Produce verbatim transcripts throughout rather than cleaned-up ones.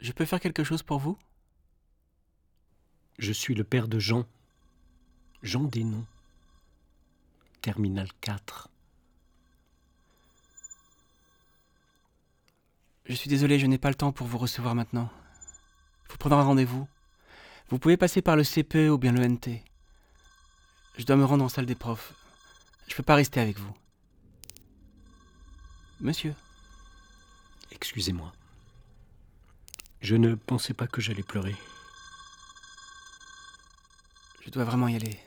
Je peux faire quelque chose pour vous ? Je suis le père de Jean. Jean Desnoms. Terminal quatre. Je suis désolé, je n'ai pas le temps pour vous recevoir maintenant. Il faut prendre un rendez-vous. Vous pouvez passer par le C P E ou bien le N T. Je dois me rendre en salle des profs. Je ne peux pas rester avec vous. Monsieur. Excusez-moi. Je ne pensais pas que j'allais pleurer. Je dois vraiment y aller.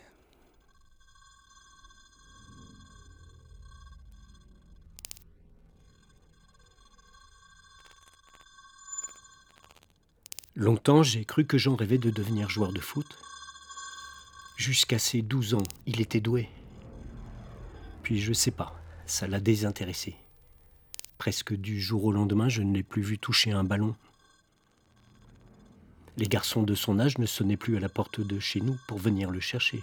Longtemps, j'ai cru que Jean rêvait de devenir joueur de foot. Jusqu'à ses douze ans, il était doué. Puis je sais pas, ça l'a désintéressé. Presque du jour au lendemain, je ne l'ai plus vu toucher un ballon. Les garçons de son âge ne sonnaient plus à la porte de chez nous pour venir le chercher.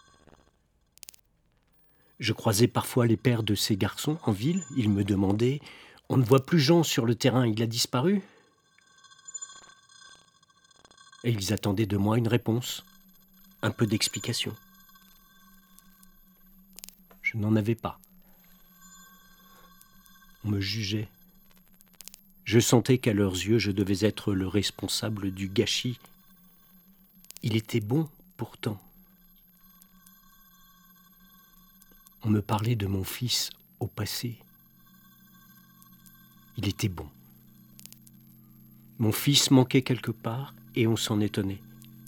Je croisais parfois les pères de ces garçons en ville. Ils me demandaient « On ne voit plus Jean sur le terrain, il a disparu ?» Et ils attendaient de moi une réponse, un peu d'explication. Je n'en avais pas. On me jugeait. Je sentais qu'à leurs yeux, je devais être le responsable du gâchis. Il était bon, pourtant. On me parlait de mon fils au passé. Il était bon. Mon fils manquait quelque part et on s'en étonnait.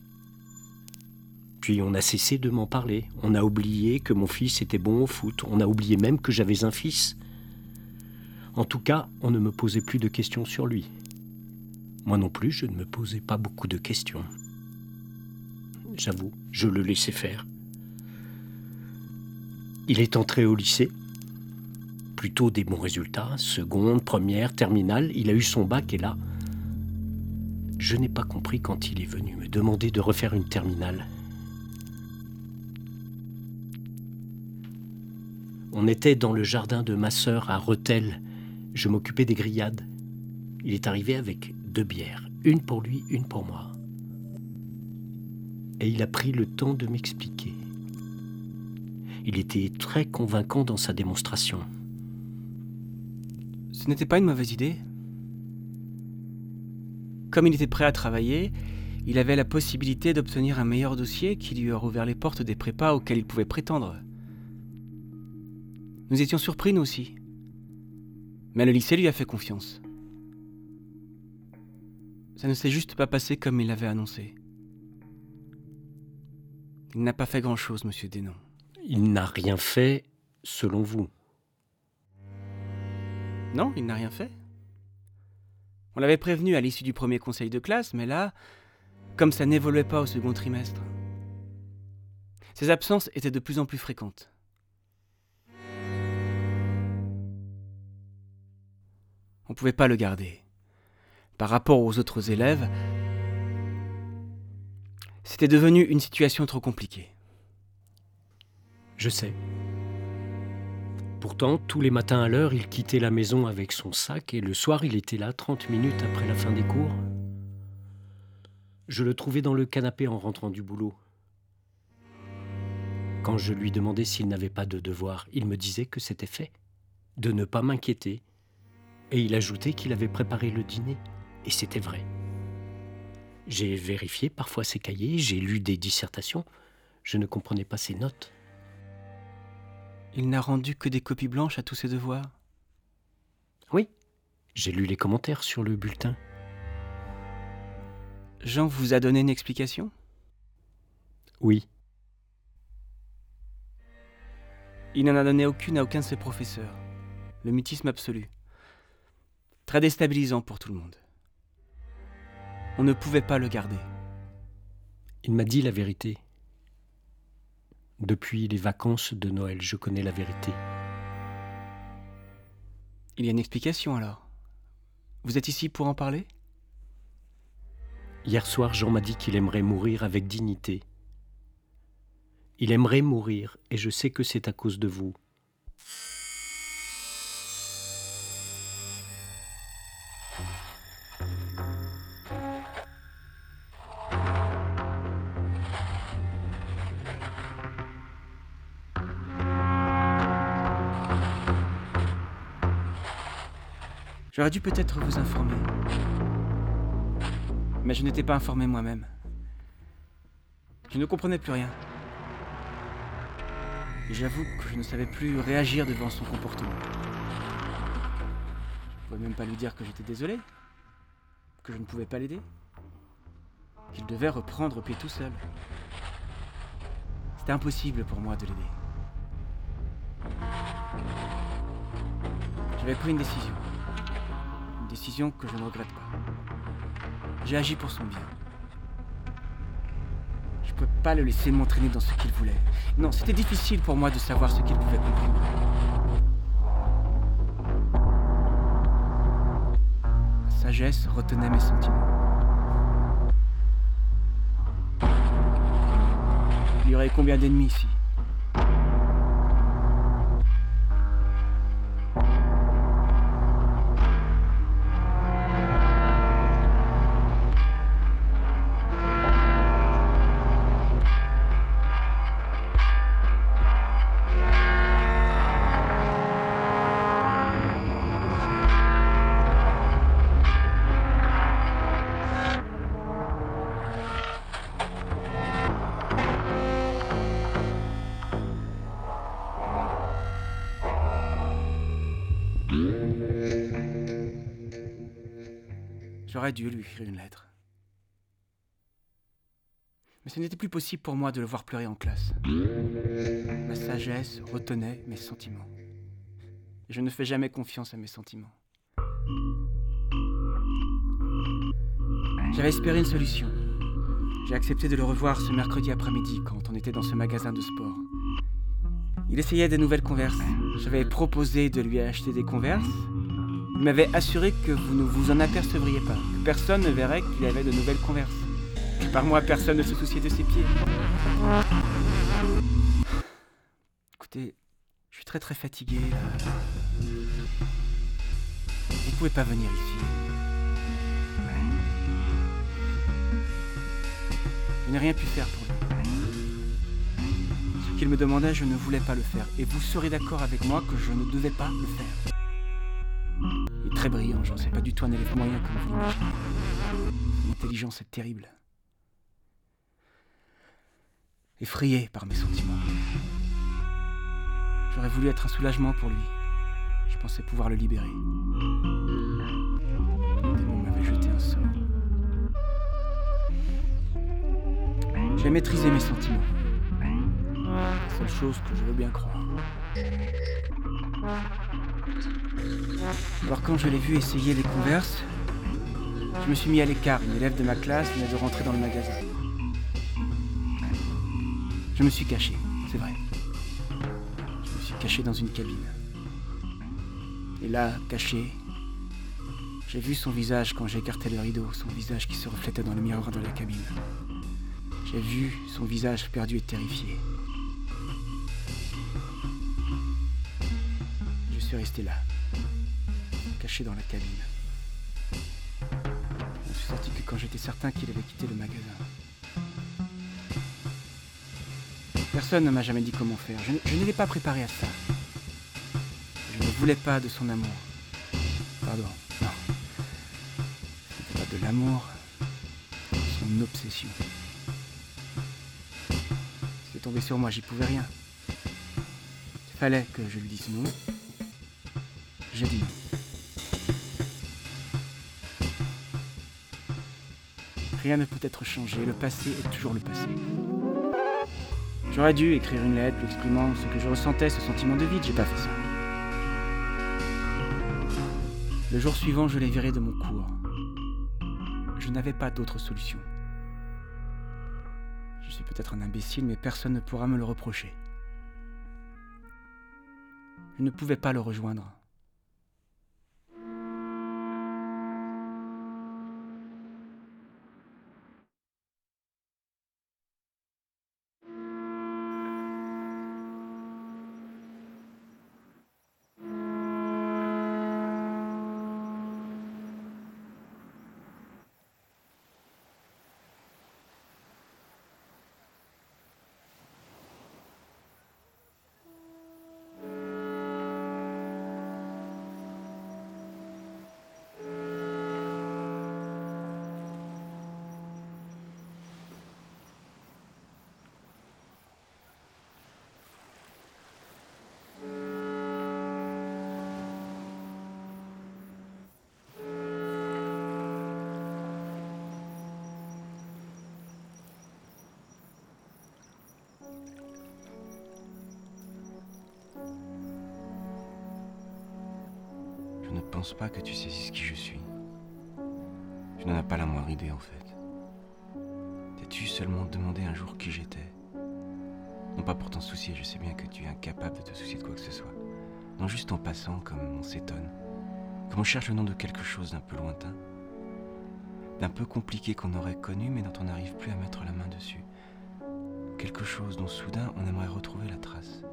Puis on a cessé de m'en parler. On a oublié que mon fils était bon au foot. On a oublié même que j'avais un fils. En tout cas, on ne me posait plus de questions sur lui. Moi non plus, je ne me posais pas beaucoup de questions. J'avoue, je le laissais faire. Il est entré au lycée. Plutôt des bons résultats. Seconde, première, terminale. Il a eu son bac et là... Je n'ai pas compris quand il est venu me demander de refaire une terminale. On était dans le jardin de ma sœur à Rethel. Je m'occupais des grillades. Il est arrivé avec deux bières, une pour lui, une pour moi. Et il a pris le temps de m'expliquer. Il était très convaincant dans sa démonstration. Ce n'était pas une mauvaise idée. Comme il était prêt à travailler, il avait la possibilité d'obtenir un meilleur dossier qui lui aurait ouvert les portes des prépas auxquels il pouvait prétendre. Nous étions surpris, nous aussi. Mais le lycée lui a fait confiance. Ça ne s'est juste pas passé comme il l'avait annoncé. Il n'a pas fait grand-chose, monsieur Desnoms. Il n'a rien fait, selon vous. Non, il n'a rien fait. On l'avait prévenu à l'issue du premier conseil de classe, mais là, comme ça n'évoluait pas au second trimestre, ses absences étaient de plus en plus fréquentes. On ne pouvait pas le garder. Par rapport aux autres élèves, c'était devenu une situation trop compliquée. Je sais. Pourtant, tous les matins à l'heure, il quittait la maison avec son sac et le soir, il était là trente minutes après la fin des cours. Je le trouvais dans le canapé en rentrant du boulot. Quand je lui demandais s'il n'avait pas de devoir, il me disait que c'était fait, de ne pas m'inquiéter. Et il ajoutait qu'il avait préparé le dîner. Et c'était vrai. J'ai vérifié parfois ses cahiers, j'ai lu des dissertations. Je ne comprenais pas ses notes. Il n'a rendu que des copies blanches à tous ses devoirs. Oui, j'ai lu les commentaires sur le bulletin. Jean vous a donné une explication ? Oui. Il n'en a donné aucune à aucun de ses professeurs. Le mutisme absolu. Très déstabilisant pour tout le monde. On ne pouvait pas le garder. Il m'a dit la vérité. Depuis les vacances de Noël, je connais la vérité. Il y a une explication alors. Vous êtes ici pour en parler ? Hier soir, Jean m'a dit qu'il aimerait mourir avec dignité. Il aimerait mourir, et je sais que c'est à cause de vous. J'aurais dû peut-être vous informer. Mais je n'étais pas informé moi-même. Je ne comprenais plus rien. Et j'avoue que je ne savais plus réagir devant son comportement. Je ne pouvais même pas lui dire que j'étais désolé, que je ne pouvais pas l'aider, qu'il devait reprendre pied tout seul. C'était impossible pour moi de l'aider. J'avais pris une décision. Une décision que je ne regrette pas. J'ai agi pour son bien. Je ne pouvais pas le laisser m'entraîner dans ce qu'il voulait. Non, c'était difficile pour moi de savoir ce qu'il pouvait comprendre. Ma sagesse retenait mes sentiments. Il y aurait combien d'ennemis ici ? J'aurais dû lui écrire une lettre. Mais ce n'était plus possible pour moi de le voir pleurer en classe. Ma sagesse retenait mes sentiments. Et je ne fais jamais confiance à mes sentiments. J'avais espéré une solution. J'ai accepté de le revoir ce mercredi après-midi quand on était dans ce magasin de sport. Il essayait des nouvelles Converse. J'avais proposé de lui acheter des Converse. Il m'avait assuré que vous ne vous en apercevriez pas, que personne ne verrait qu'il avait de nouvelles Converse. Que par moi, personne ne se souciait de ses pieds. Écoutez, je suis très très fatigué là. Vous ne pouvez pas venir ici. Je n'ai rien pu faire pour lui. Ce qu'il me demandait, je ne voulais pas le faire. Et vous serez d'accord avec moi que je ne devais pas le faire. Il est très brillant, j'en sais pas du tout un élève moyen comme vous l'imaginez. Son intelligence est terrible. Effrayé par mes sentiments. J'aurais voulu être un soulagement pour lui. Je pensais pouvoir le libérer. Le démon m'avait jeté un sort. J'ai maîtrisé mes sentiments. La seule chose que je veux bien croire. Alors quand je l'ai vu essayer les Converse, je me suis mis à l'écart. Une élève de ma classe venait de rentrer dans le magasin. Je me suis caché, c'est vrai. Je me suis caché dans une cabine. Et là, caché, j'ai vu son visage quand j'ai écarté le rideau, son visage qui se reflétait dans le miroir de la cabine. J'ai vu son visage perdu et terrifié. Je suis resté là, caché dans la cabine. Je ne suis sorti que quand j'étais certain qu'il avait quitté le magasin. Personne ne m'a jamais dit comment faire. Je, je ne l'ai pas préparé à ça. Je ne voulais pas de son amour. Pardon, non. Ce n'était pas de l'amour, son obsession. C'est tombé sur moi, j'y pouvais rien. Il fallait que je lui dise non. J'ai dit non. Rien ne peut être changé, le passé est toujours le passé. J'aurais dû écrire une lettre lui exprimant ce que je ressentais, ce sentiment de vide, j'ai pas fait ça. Le jour suivant, je l'ai viré de mon cours. Je n'avais pas d'autre solution. Je suis peut-être un imbécile, mais personne ne pourra me le reprocher. Je ne pouvais pas le rejoindre. pense pas que tu saisisses qui je suis. Tu n'en as pas la moindre idée en fait. T'as-tu seulement demandé un jour qui j'étais? Non pas pour t'en soucier, je sais bien que tu es incapable de te soucier de quoi que ce soit. Non, juste en passant, comme on s'étonne. Comme on cherche le nom de quelque chose d'un peu lointain. D'un peu compliqué qu'on aurait connu mais dont on n'arrive plus à mettre la main dessus. Quelque chose dont soudain on aimerait retrouver la trace.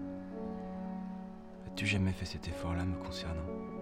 As-tu jamais fait cet effort-là me concernant?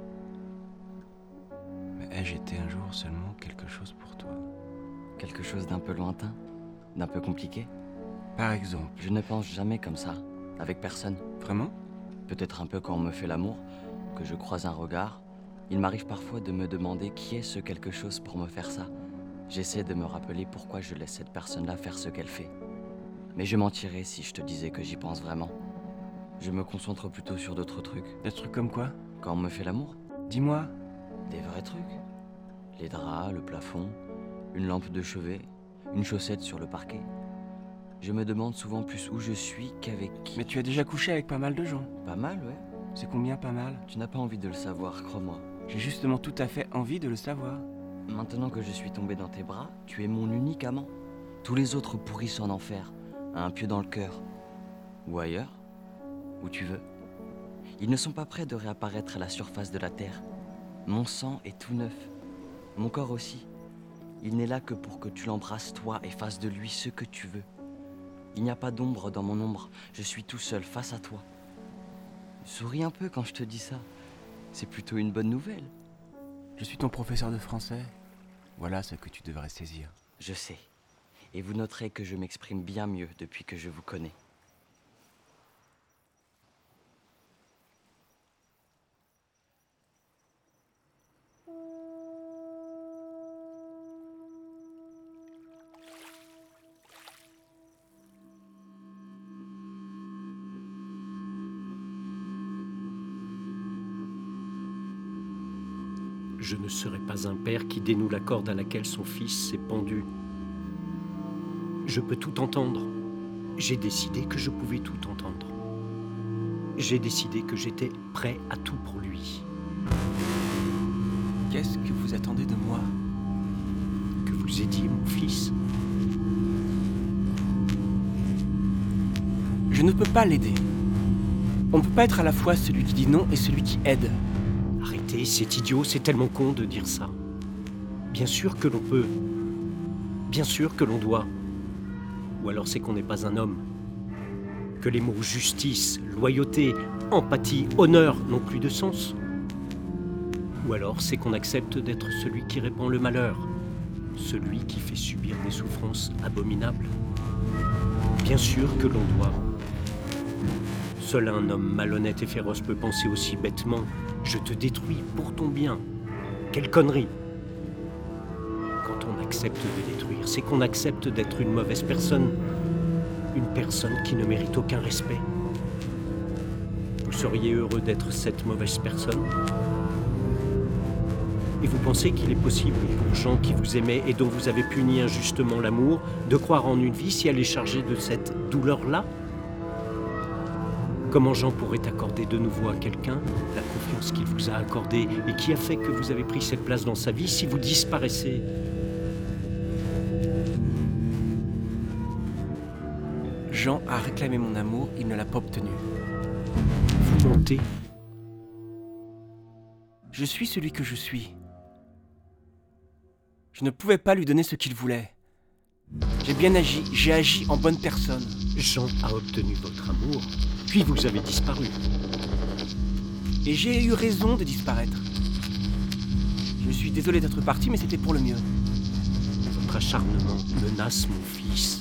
Mais ai-je été un jour seulement quelque chose pour toi? Quelque chose d'un peu lointain, d'un peu compliqué. Par exemple. Je ne pense jamais comme ça, avec personne. Vraiment? Peut-être un peu quand on me fait l'amour, que je croise un regard. Il m'arrive parfois de me demander qui est ce quelque chose pour me faire ça. J'essaie de me rappeler pourquoi je laisse cette personne-là faire ce qu'elle fait. Mais je mentirais si je te disais que j'y pense vraiment. Je me concentre plutôt sur d'autres trucs. Des trucs comme quoi? Quand on me fait l'amour, Dis-moi. des vrais trucs. Les draps, le plafond, une lampe de chevet, une chaussette sur le parquet. Je me demande souvent plus où je suis qu'avec qui. Mais tu as déjà couché avec pas mal de gens. Pas mal, ouais. C'est combien pas mal? Tu n'as pas envie de le savoir, crois-moi. J'ai justement tout à fait envie de le savoir. Maintenant que je suis tombé dans tes bras, tu es mon unique amant. Tous les autres pourrissent en enfer, un pieu dans le cœur. Ou ailleurs, où tu veux. Ils ne sont pas prêts de réapparaître à la surface de la terre. Mon sang est tout neuf. Mon corps aussi. Il n'est là que pour que tu l'embrasses toi et fasses de lui ce que tu veux. Il n'y a pas d'ombre dans mon ombre. Je suis tout seul face à toi. Souris un peu quand je te dis ça. C'est plutôt une bonne nouvelle. Je suis ton professeur de français. Voilà ce que tu devrais saisir. Je sais. Et vous noterez que je m'exprime bien mieux depuis que je vous connais. Je ne serai pas un père qui dénoue la corde à laquelle son fils s'est pendu. Je peux tout entendre. J'ai décidé que je pouvais tout entendre. J'ai décidé que j'étais prêt à tout pour lui. Qu'est-ce que vous attendez de moi? Que vous aidiez mon fils. Je ne peux pas l'aider. On ne peut pas être à la fois celui qui dit non et celui qui aide. Arrêtez, c'est idiot, c'est tellement con de dire ça. Bien sûr que l'on peut. Bien sûr que l'on doit. Ou alors c'est qu'on n'est pas un homme. Que les mots justice, loyauté, empathie, honneur n'ont plus de sens. Ou alors c'est qu'on accepte d'être celui qui répand le malheur, celui qui fait subir des souffrances abominables. Bien sûr que l'on doit. Seul un homme malhonnête et féroce peut penser aussi bêtement « Je te détruis pour ton bien ». Quelle connerie! Quand on accepte de détruire, c'est qu'on accepte d'être une mauvaise personne. Une personne qui ne mérite aucun respect. Vous seriez heureux d'être cette mauvaise personne? Et vous pensez qu'il est possible pour gens qui vous aimaient et dont vous avez puni injustement l'amour de croire en une vie si elle est chargée de cette douleur-là? Comment Jean pourrait accorder de nouveau à quelqu'un la confiance qu'il vous a accordée et qui a fait que vous avez pris cette place dans sa vie si vous disparaissez? Jean a réclamé mon amour, il ne l'a pas obtenu. Vous mentez. Je suis celui que je suis. Je ne pouvais pas lui donner ce qu'il voulait. J'ai bien agi, j'ai agi en bonne personne. Jean a obtenu votre amour, puis vous avez disparu. Et j'ai eu raison de disparaître. Je suis désolé d'être parti, mais c'était pour le mieux. Votre acharnement menace mon fils.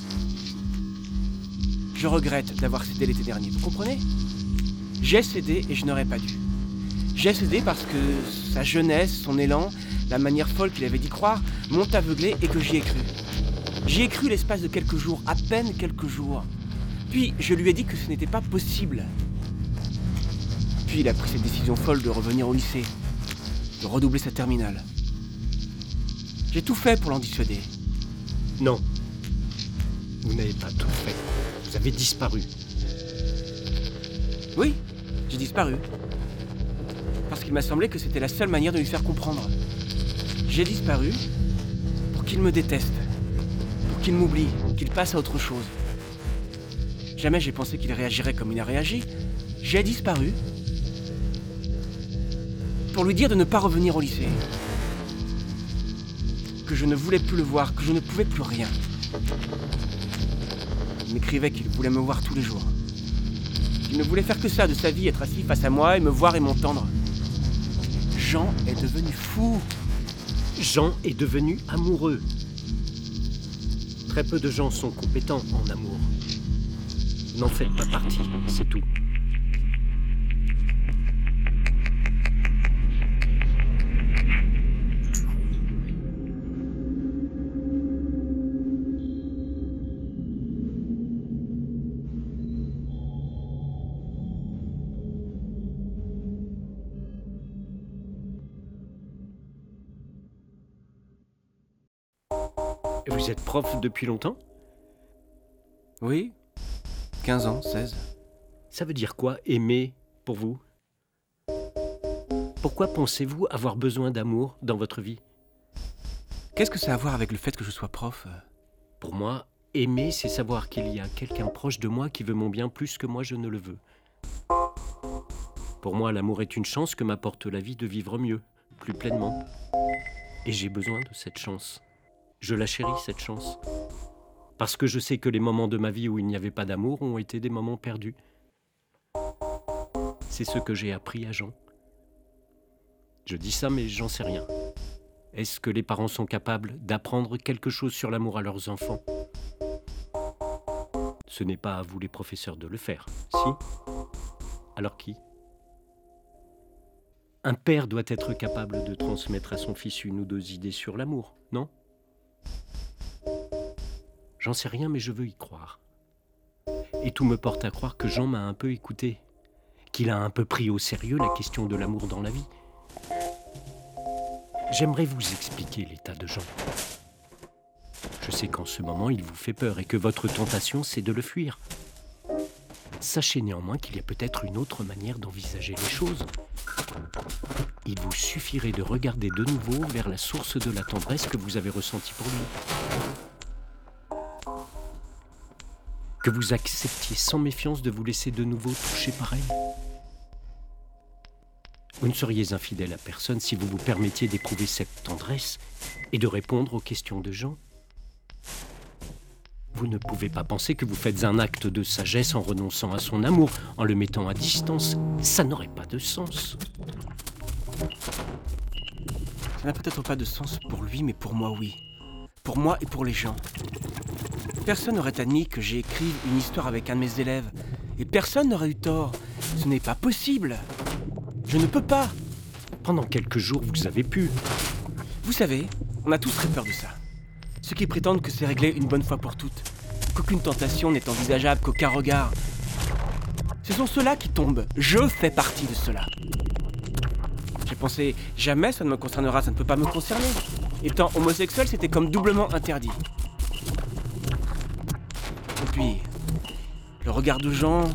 Je regrette d'avoir cédé l'été dernier, vous comprenez? J'ai cédé et je n'aurais pas dû. J'ai cédé parce que sa jeunesse, son élan, la manière folle qu'il avait d'y croire, m'ont aveuglé et que j'y ai cru. J'y ai cru l'espace de quelques jours, à peine quelques jours. Puis je lui ai dit que ce n'était pas possible. Puis il a pris cette décision folle de revenir au lycée, de redoubler sa terminale. J'ai tout fait pour l'en dissuader. Non. Vous n'avez pas tout fait. Vous avez disparu. Oui, j'ai disparu. parce qu'il m'a semblé que c'était la seule manière de lui faire comprendre. J'ai disparu pour qu'il me déteste, pour qu'il m'oublie, qu'il passe à autre chose. Jamais j'ai pensé qu'il réagirait comme il a réagi. J'ai disparu pour lui dire de ne pas revenir au lycée. Que je ne voulais plus le voir, que je ne pouvais plus rien. Il m'écrivait qu'il voulait me voir tous les jours. Qu'il ne voulait faire que ça de sa vie, être assis face à moi et me voir et m'entendre. Jean est devenu fou. Jean est devenu amoureux. Très peu de gens sont compétents en amour. Vous n'en faites pas partie, c'est tout. Et vous êtes prof depuis longtemps? Oui, quinze ans, seize. Ça veut dire quoi, aimer, pour vous? Pourquoi pensez-vous avoir besoin d'amour dans votre vie? Qu'est-ce que ça a à voir avec le fait que je sois prof? Pour moi, aimer, c'est savoir qu'il y a quelqu'un proche de moi qui veut mon bien plus que moi je ne le veux. Pour moi, l'amour est une chance que m'apporte la vie de vivre mieux, plus pleinement. Et j'ai besoin de cette chance. Je la chéris, cette chance. Parce que je sais que les moments de ma vie où il n'y avait pas d'amour ont été des moments perdus. C'est ce que j'ai appris à Jean. Je dis ça, mais j'en sais rien. Est-ce que les parents sont capables d'apprendre quelque chose sur l'amour à leurs enfants? Ce n'est pas à vous les professeurs de le faire, si? Alors qui? Un père doit être capable de transmettre à son fils une ou deux idées sur l'amour, non? J'en sais rien, mais je veux y croire. Et tout me porte à croire que Jean m'a un peu écouté, qu'il a un peu pris au sérieux la question de l'amour dans la vie. J'aimerais vous expliquer l'état de Jean. Je sais qu'en ce moment, il vous fait peur et que votre tentation, c'est de le fuir. Sachez néanmoins qu'il y a peut-être une autre manière d'envisager les choses. Il vous suffirait de regarder de nouveau vers la source de la tendresse que vous avez ressentie pour lui. Que vous acceptiez sans méfiance de vous laisser de nouveau toucher par elle. Vous ne seriez infidèle à personne si vous vous permettiez d'éprouver cette tendresse et de répondre aux questions de Jean. Vous ne pouvez pas penser que vous faites un acte de sagesse en renonçant à son amour, en le mettant à distance. Ça n'aurait pas de sens. Ça n'a peut-être pas de sens pour lui, mais pour moi, oui. Pour moi et pour les gens. Personne n'aurait admis que j'écrive une histoire avec un de mes élèves. Et personne n'aurait eu tort. Ce n'est pas possible. Je ne peux pas. Pendant quelques jours, vous avez pu. Vous savez, on a tous très peur de ça. Ceux qui prétendent que c'est réglé une bonne fois pour toutes. Qu'aucune tentation n'est envisageable, qu'aucun regard. Ce sont ceux-là qui tombent. Je fais partie de ceux-là. J'ai pensé, jamais ça ne me concernera, ça ne peut pas me concerner. Étant homosexuel, c'était comme doublement interdit. Et puis, le regard de Jean,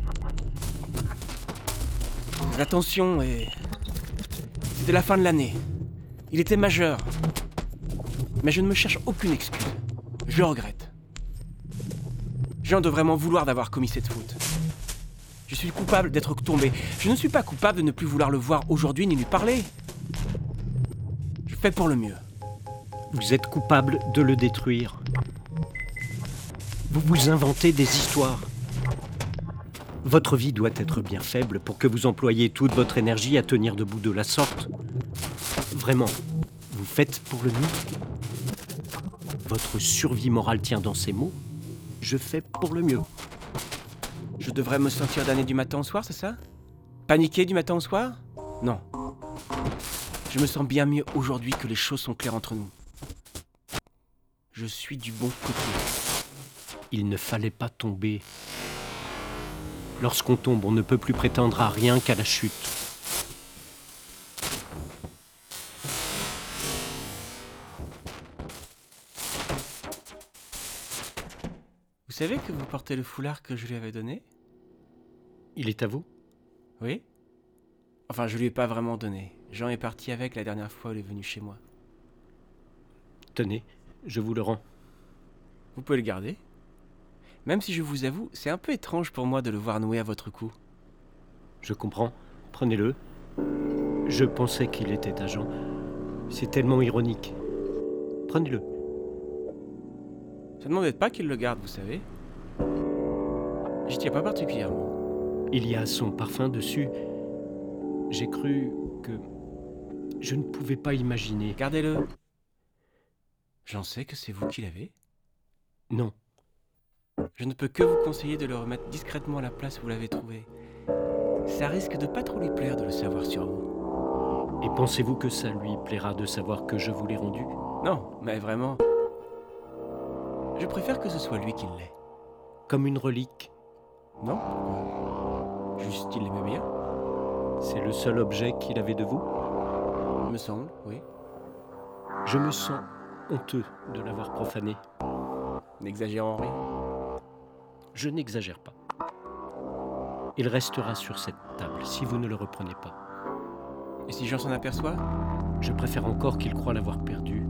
l'attention et... C'était la fin de l'année. Il était majeur. Mais je ne me cherche aucune excuse. Je regrette. Jean doit vraiment vouloir d'avoir commis cette faute. Je suis coupable d'être tombé. Je ne suis pas coupable de ne plus vouloir le voir aujourd'hui ni lui parler. Je fais pour le mieux. Vous êtes coupable de le détruire. Vous vous inventez des histoires. Votre vie doit être bien faible pour que vous employiez toute votre énergie à tenir debout de la sorte. Vraiment, vous faites pour le mieux. Votre survie morale tient dans ces mots. Je fais pour le mieux. Je devrais me sentir damné du matin au soir, c'est ça? Paniquer du matin au soir? Non. Je me sens bien mieux aujourd'hui que les choses sont claires entre nous. Je suis du bon côté. Il ne fallait pas tomber. Lorsqu'on tombe, on ne peut plus prétendre à rien qu'à la chute. Vous savez que vous portez le foulard que je lui avais donné? Il est à vous? Oui? Enfin, je lui ai pas vraiment donné. Jean est parti avec la dernière fois où il est venu chez moi. Tenez, je vous le rends. Vous pouvez le garder. Même si je vous avoue, c'est un peu étrange pour moi de le voir noué à votre cou. Je comprends. Prenez-le. Je pensais qu'il était agent. C'est tellement ironique. Prenez-le. Ça ne m'embête pas qu'il le garde, vous savez. J'y tiens pas particulièrement. Il y a son parfum dessus. J'ai cru que... Je ne pouvais pas imaginer. Gardez-le. J'en sais que c'est vous qui l'avez. Non. Je ne peux que vous conseiller de le remettre discrètement à la place où vous l'avez trouvé. Ça risque de pas trop lui plaire de le savoir sur vous. Et pensez-vous que ça lui plaira de savoir que je vous l'ai rendu ? Non, mais vraiment... Je préfère que ce soit lui qui l'ait. Comme une relique. Non ? Pourquoi ? Juste il l'aimait bien. C'est le seul objet qu'il avait de vous ? Me semble, oui. Je me sens honteux de l'avoir profané. N'exagérons rien. Je n'exagère pas. Il restera sur cette table si vous ne le reprenez pas. Et si Jean s'en aperçoit ? Je préfère encore qu'il croie l'avoir perdu.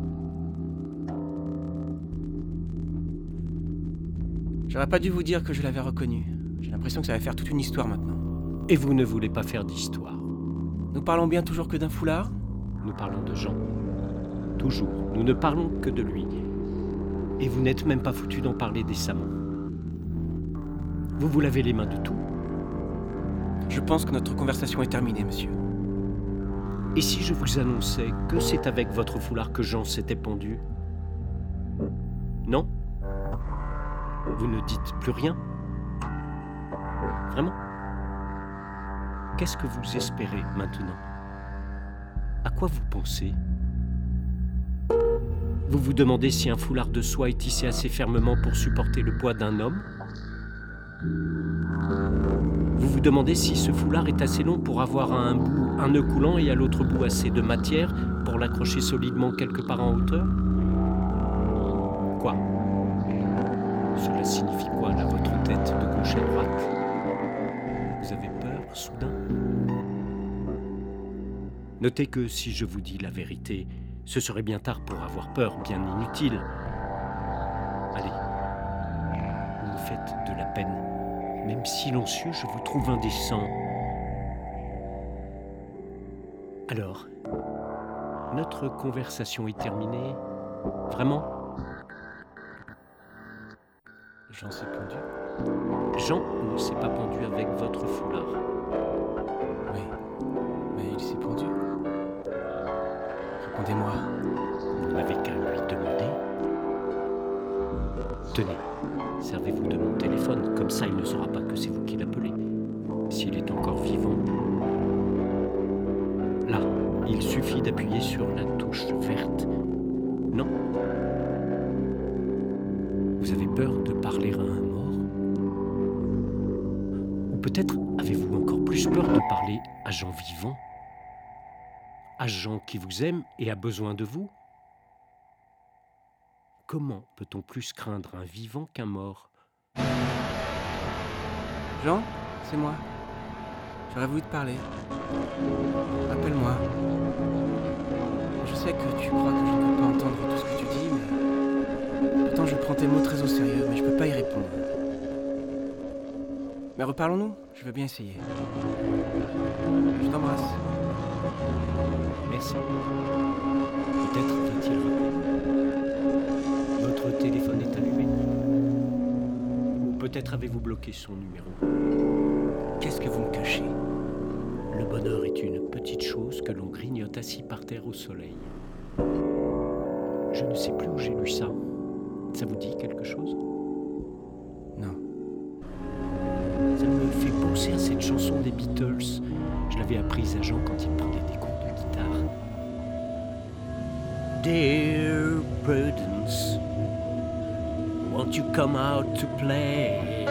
J'aurais pas dû vous dire que je l'avais reconnu. J'ai l'impression que ça va faire toute une histoire maintenant. Et vous ne voulez pas faire d'histoire. Nous parlons bien toujours que d'un foulard ? Nous parlons de Jean. Toujours. Nous ne parlons que de lui. Et vous n'êtes même pas foutu d'en parler décemment. Vous vous lavez les mains de tout. Je pense que notre conversation est terminée, monsieur. Et si je vous annonçais que c'est avec votre foulard que Jean s'était pendu ? Non ? Vous ne dites plus rien ? Vraiment ? Qu'est-ce que vous espérez maintenant ? À quoi vous pensez ? Vous vous demandez si un foulard de soie est tissé assez fermement pour supporter le poids d'un homme ? Vous vous demandez si ce foulard est assez long pour avoir à un bout un nœud coulant et à l'autre bout assez de matière pour l'accrocher solidement quelque part en hauteur ? Quoi ? Cela signifie quoi, là, votre tête de gauche à droite ? Vous avez peur, soudain ? Notez que si je vous dis la vérité, ce serait bien tard pour avoir peur, bien inutile. Allez, vous me faites de la peine. Même silencieux, je vous trouve indécent. Alors, notre conversation est terminée ? Vraiment ? Jean s'est pendu ? Jean ne s'est pas pendu avec votre foulard. Oui, mais il s'est pendu. Répondez-moi. Vous n'avez qu'à lui demander. Tenez, servez-vous de mon téléphone, comme ça il ne saura pas que c'est vous qui l'appelez. S'il est encore vivant. Là, il suffit d'appuyer sur la touche verte. Non ? Vous avez peur de parler à un mort ? Ou peut-être avez-vous encore plus peur de parler à Jean vivant ? À Jean qui vous aime et a besoin de vous ? Comment peut-on plus craindre un vivant qu'un mort ? Jean, c'est moi. J'aurais voulu te parler. Rappelle-moi. Je sais que tu crois que je ne peux pas entendre tout ce que tu dis, mais... Pourtant, je prends tes mots très au sérieux, mais je peux pas y répondre. Mais reparlons-nous, je veux bien essayer. Je t'embrasse. Merci. Peut-être va-t-il rappeler. Votre téléphone est allumé. Ou peut-être avez-vous bloqué son numéro. Qu'est-ce que vous me cachez ? Le bonheur est une petite chose que l'on grignote assis par terre au soleil. Je ne sais plus où j'ai lu ça. Ça vous dit quelque chose ? Non. Ça me fait penser à cette chanson des Beatles. Je l'avais apprise à Jean quand il prenait des cours de guitare. Dear Prudence, won't you come out to play?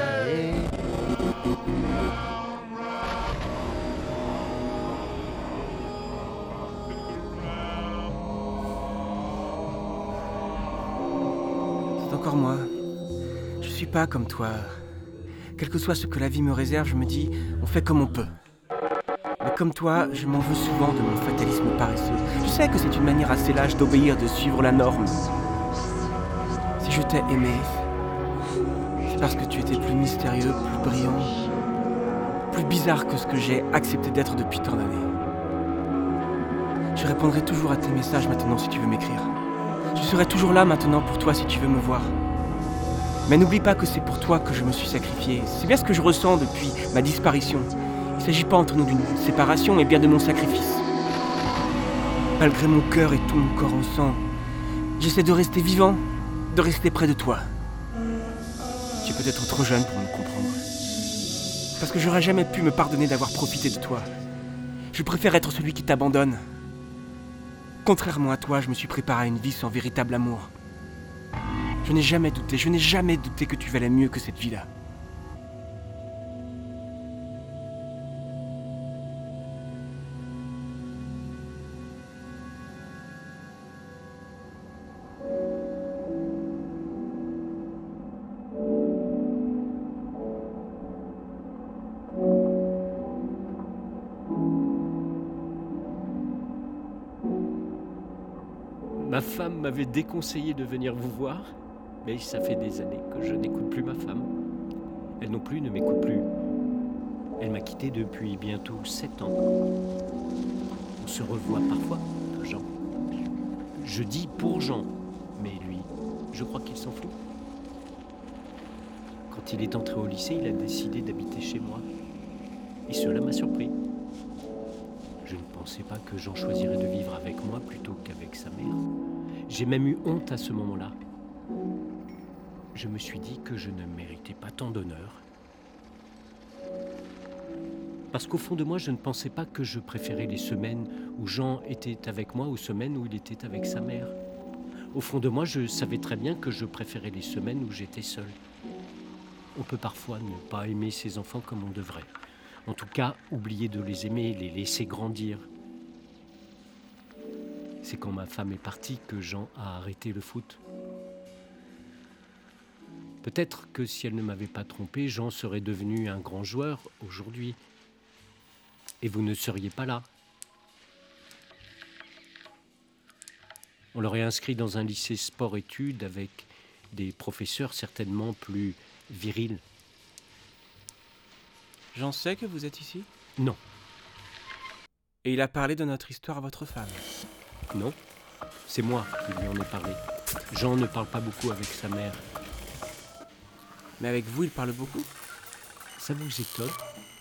C'est encore moi. Je suis pas comme toi. Quel que soit ce que la vie me réserve, je me dis, on fait comme on peut. Mais comme toi, je m'en veux souvent de mon fatalisme paresseux. Je sais que c'est une manière assez lâche d'obéir, de suivre la norme. Si je t'ai aimé, c'est parce que tu étais plus mystérieux, plus brillant, plus bizarre que ce que j'ai accepté d'être depuis tant d'années. Je répondrai toujours à tes messages maintenant si tu veux m'écrire. Je serai toujours là maintenant pour toi si tu veux me voir. Mais n'oublie pas que c'est pour toi que je me suis sacrifié. C'est bien ce que je ressens depuis ma disparition. Il ne s'agit pas entre nous d'une séparation, mais bien de mon sacrifice. Malgré mon cœur et tout mon corps en sang, j'essaie de rester vivant, de rester près de toi. Tu es peut-être trop jeune pour me comprendre. Parce que j'aurais jamais pu me pardonner d'avoir profité de toi. Je préfère être celui qui t'abandonne. Contrairement à toi, je me suis préparé à une vie sans véritable amour. Je n'ai jamais douté, je n'ai jamais douté que tu valais mieux que cette vie-là. Ma femme m'avait déconseillé de venir vous voir, mais ça fait des années que je n'écoute plus ma femme. Elle non plus ne m'écoute plus. Elle m'a quitté depuis bientôt sept ans. On se revoit parfois, Jean. Je dis pour Jean, mais lui, je crois qu'il s'en fout. Quand il est entré au lycée, il a décidé d'habiter chez moi. Et cela m'a surpris. Je ne pensais pas que Jean choisirait de vivre avec moi plutôt qu'avec sa mère. J'ai même eu honte à ce moment-là. Je me suis dit que je ne méritais pas tant d'honneur. Parce qu'au fond de moi, je ne pensais pas que je préférais les semaines où Jean était avec moi aux semaines où il était avec sa mère. Au fond de moi, je savais très bien que je préférais les semaines où j'étais seul. On peut parfois ne pas aimer ses enfants comme on devrait. En tout cas, oublier de les aimer, les laisser grandir. C'est quand ma femme est partie que Jean a arrêté le foot. Peut-être que si elle ne m'avait pas trompé, Jean serait devenu un grand joueur aujourd'hui. Et vous ne seriez pas là. On l'aurait inscrit dans un lycée sport-études avec des professeurs certainement plus virils. J'en sais que vous êtes ici ? Non. Et il a parlé de notre histoire à votre femme ? Non, c'est moi qui lui en ai parlé. Jean ne parle pas beaucoup avec sa mère. Mais avec vous, il parle beaucoup ? Ça vous étonne ?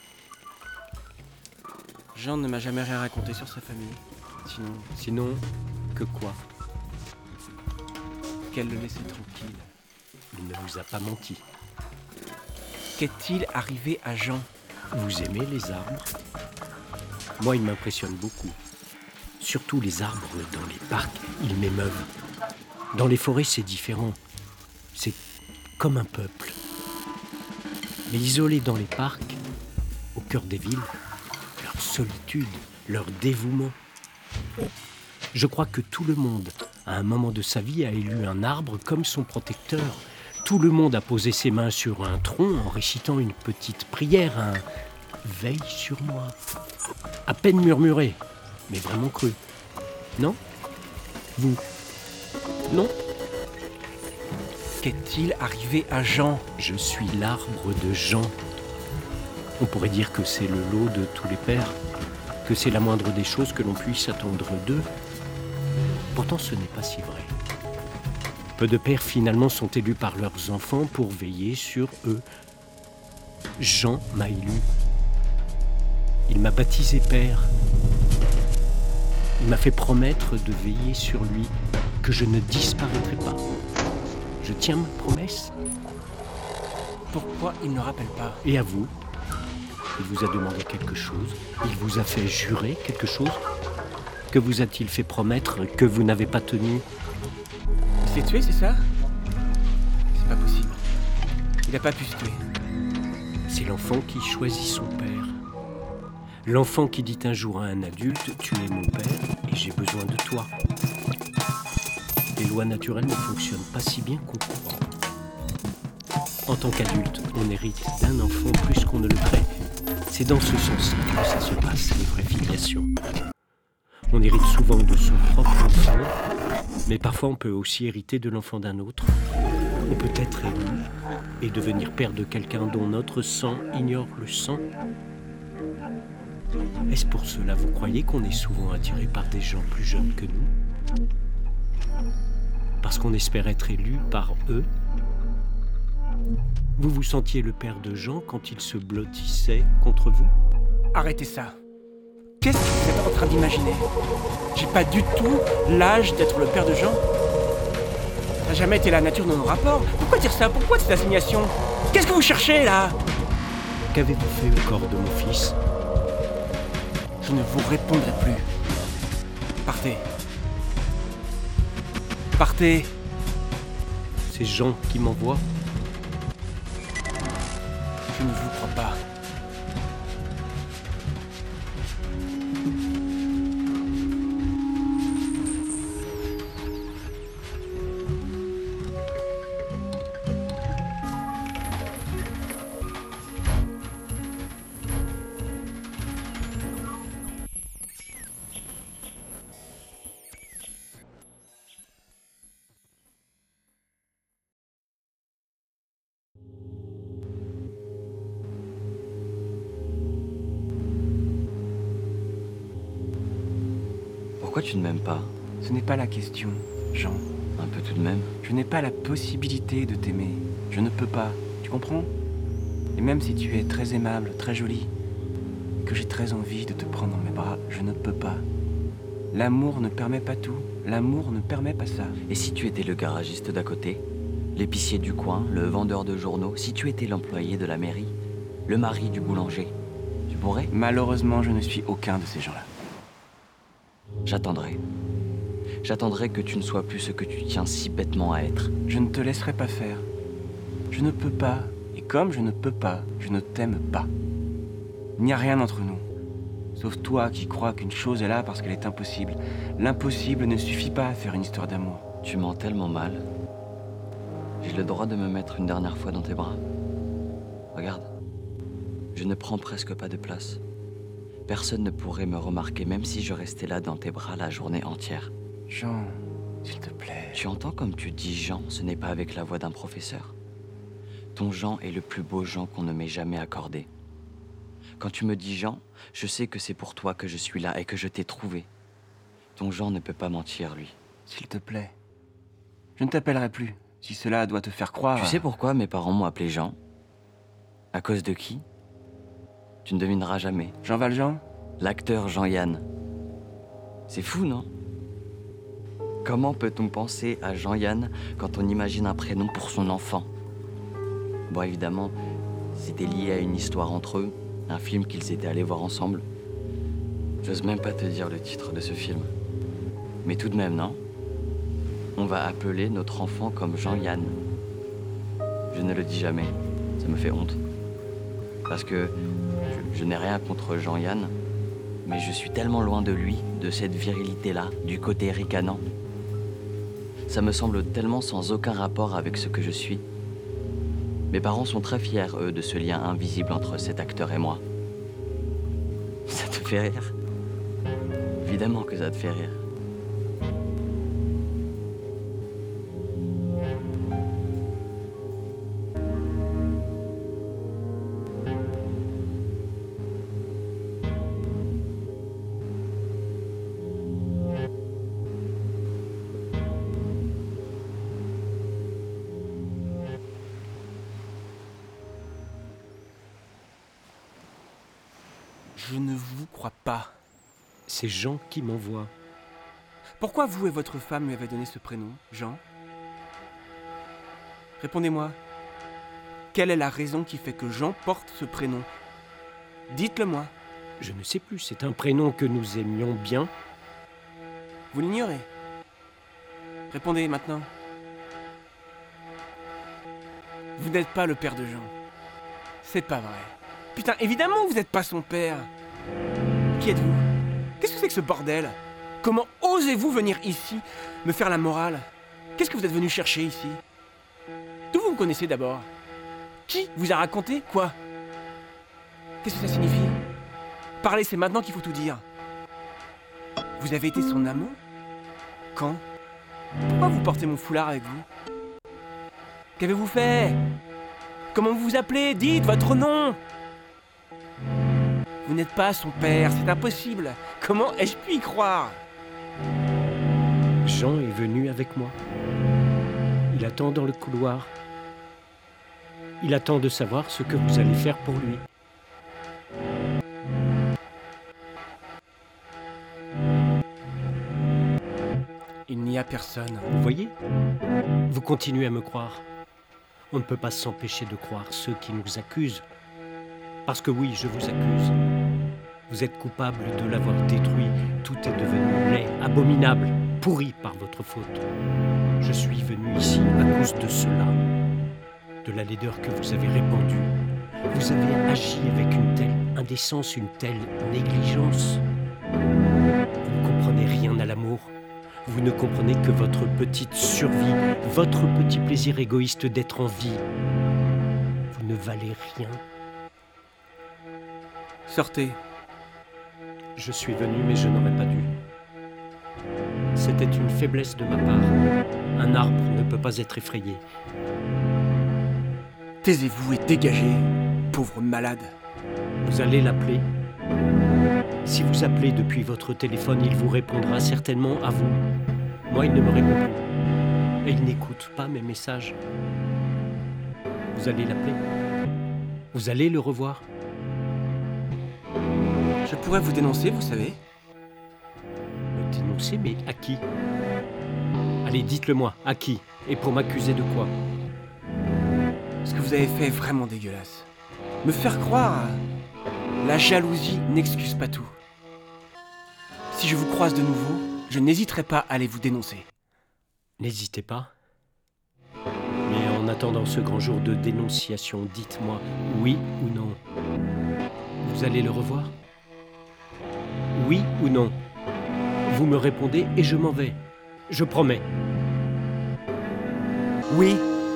Jean ne m'a jamais rien raconté sur sa famille. Sinon, Sinon, que quoi ? qu'elle le laissait tranquille. Il ne vous a pas menti. Qu'est-il arrivé à Jean ? Vous aimez les arbres ? Moi, ils m'impressionnent beaucoup. Surtout les arbres dans les parcs, ils m'émeuvent. Dans les forêts, c'est différent. C'est comme un peuple. Mais isolés dans les parcs, au cœur des villes, leur solitude, leur dévouement. Je crois que tout le monde, à un moment de sa vie, a élu un arbre comme son protecteur. Tout le monde a posé ses mains sur un tronc en récitant une petite prière, un « veille sur moi ». À peine murmuré, mais vraiment cru. Non ? Vous ? Non ? Qu'est-il arrivé à Jean ? Je suis l'arbre de Jean. On pourrait dire que c'est le lot de tous les pères, que c'est la moindre des choses que l'on puisse attendre d'eux. Pourtant, ce n'est pas si vrai. Peu de pères, finalement, sont élus par leurs enfants pour veiller sur eux. Jean m'a élu. Il m'a baptisé père. Il m'a fait promettre de veiller sur lui, que je ne disparaîtrai pas. Je tiens ma promesse. Pourquoi il ne rappelle pas ? Et à vous ? Il vous a demandé quelque chose ? Il vous a fait jurer quelque chose ? Que vous a-t-il fait promettre que vous n'avez pas tenu ? Il s'est tué, c'est ça ? C'est pas possible. Il n'a pas pu se tuer. C'est l'enfant qui choisit son père. L'enfant qui dit un jour à un adulte « Tu es mon père et j'ai besoin de toi ». Les lois naturelles ne fonctionnent pas si bien qu'on croit. En tant qu'adulte, on hérite d'un enfant plus qu'on ne le crée. C'est dans ce sens que ça se passe, les vraies filiations. On hérite souvent de son propre enfant, mais parfois on peut aussi hériter de l'enfant d'un autre. On peut être élu et devenir père de quelqu'un dont notre sang ignore le sang. Est-ce pour cela, vous croyez qu'on est souvent attiré par des gens plus jeunes que nous? Parce qu'on espère être élu par eux? Vous vous sentiez le père de Jean quand il se blottissait contre vous? Arrêtez ça. Qu'est-ce que vous êtes en train d'imaginer? J'ai pas du tout l'âge d'être le père de Jean. Ça n'a jamais été la nature de nos rapports. Pourquoi dire ça? Pourquoi cette assignation? Qu'est-ce que vous cherchez, là? Qu'avez-vous fait au corps de mon fils? Je ne vous répondrai plus. Partez. Partez. C'est Jean qui m'envoie? Je ne vous crois pas. Pourquoi tu ne m'aimes pas? Ce n'est pas la question, Jean. Un peu tout de même. Je n'ai pas la possibilité de t'aimer. Je ne peux pas. Tu comprends? Et même si tu es très aimable, très jolie, que j'ai très envie de te prendre dans mes bras, je ne peux pas. L'amour ne permet pas tout. L'amour ne permet pas ça. Et si tu étais le garagiste d'à côté, l'épicier du coin, le vendeur de journaux, si tu étais l'employé de la mairie, le mari du boulanger, tu pourrais? Malheureusement, je ne suis aucun de ces gens-là. J'attendrai. J'attendrai que tu ne sois plus ce que tu tiens si bêtement à être. Je ne te laisserai pas faire. Je ne peux pas. Et comme je ne peux pas, je ne t'aime pas. Il n'y a rien entre nous. Sauf toi qui crois qu'une chose est là parce qu'elle est impossible. L'impossible ne suffit pas à faire une histoire d'amour. Tu mens tellement mal. J'ai le droit de me mettre une dernière fois dans tes bras. Regarde. Je ne prends presque pas de place. Personne ne pourrait me remarquer même si je restais là dans tes bras la journée entière. Jean, s'il te plaît. Tu entends comme tu dis Jean, ce n'est pas avec la voix d'un professeur. Ton Jean est le plus beau Jean qu'on ne m'ait jamais accordé. Quand tu me dis Jean, je sais que c'est pour toi que je suis là et que je t'ai trouvé. Ton Jean ne peut pas mentir, lui. S'il te plaît. Je ne t'appellerai plus, si cela doit te faire croire... Tu sais pourquoi mes parents m'ont appelé Jean? À cause de qui? Tu ne devineras jamais. Jean Valjean? L'acteur Jean-Yann. C'est fou, non? Comment peut-on penser à Jean-Yann quand on imagine un prénom pour son enfant? Bon, évidemment, c'était lié à une histoire entre eux, un film qu'ils étaient allés voir ensemble. J'ose même pas te dire le titre de ce film. Mais tout de même, non? On va appeler notre enfant comme Jean-Yann. Je ne le dis jamais, ça me fait honte. Parce que je, je n'ai rien contre Jean-Yann, mais je suis tellement loin de lui, de cette virilité-là, du côté ricanant. Ça me semble tellement sans aucun rapport avec ce que je suis. Mes parents sont très fiers, eux, de ce lien invisible entre cet acteur et moi. Ça te fait rire? Évidemment que ça te fait rire. Je ne vous crois pas. C'est Jean qui m'envoie. Pourquoi vous et votre femme lui avez donné ce prénom, Jean? Répondez-moi. Quelle est la raison qui fait que Jean porte ce prénom? Dites-le-moi. Je ne sais plus, c'est un prénom que nous aimions bien. Vous l'ignorez. Répondez maintenant. Vous n'êtes pas le père de Jean. C'est pas vrai. Putain, évidemment vous n'êtes pas son père. Qui êtes-vous? Qu'est-ce que c'est que ce bordel? Comment osez-vous venir ici me faire la morale? Qu'est-ce que vous êtes venu chercher ici? D'où vous me connaissez d'abord? Qui vous a raconté quoi? Qu'est-ce que ça signifie? Parlez, c'est maintenant qu'il faut tout dire. Vous avez été son amant? Quand? Pourquoi vous portez mon foulard avec vous? Qu'avez-vous fait? Comment vous vous appelez? Dites votre nom! Vous n'êtes pas son père, c'est impossible. Comment ai-je pu y croire? Jean est venu avec moi. Il attend dans le couloir. Il attend de savoir ce que vous allez faire pour lui. Il n'y a personne. Vous voyez? Vous continuez à me croire. On ne peut pas s'empêcher de croire ceux qui nous accusent. Parce que oui, je vous accuse. Vous êtes coupable de l'avoir détruit. Tout est devenu laid, abominable, pourri par votre faute. Je suis venu ici à cause de cela, de la laideur que vous avez répandue. Vous avez agi avec une telle indécence, une telle négligence. Vous ne comprenez rien à l'amour. Vous ne comprenez que votre petite survie, votre petit plaisir égoïste d'être en vie. Vous ne valez rien. Sortez. Je suis venu, mais je n'aurais pas dû. C'était une faiblesse de ma part. Un arbre ne peut pas être effrayé. Taisez-vous et dégagez, pauvre malade. Vous allez l'appeler. Si vous appelez depuis votre téléphone, il vous répondra certainement à vous. Moi, il ne me répond plus. Et il n'écoute pas mes messages. Vous allez l'appeler. Vous allez le revoir. Je pourrais vous dénoncer, vous savez. Me dénoncer, mais à qui? Allez, dites-le moi, à qui? Et pour m'accuser de quoi? Ce que vous avez fait est vraiment dégueulasse. Me faire croire... La jalousie n'excuse pas tout. Si je vous croise de nouveau, je n'hésiterai pas à aller vous dénoncer. N'hésitez pas. Mais en attendant ce grand jour de dénonciation, dites-moi oui ou non. Vous allez le revoir? Oui ou non? Vous me répondez et je m'en vais. Je promets. Oui.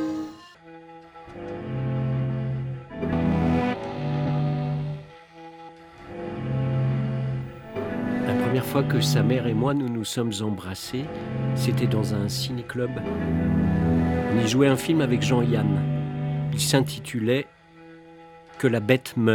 La première fois que sa mère et moi nous nous sommes embrassés, c'était dans un ciné-club. On y jouait un film avec Jean-Yann. Il s'intitulait « Que la bête meure ».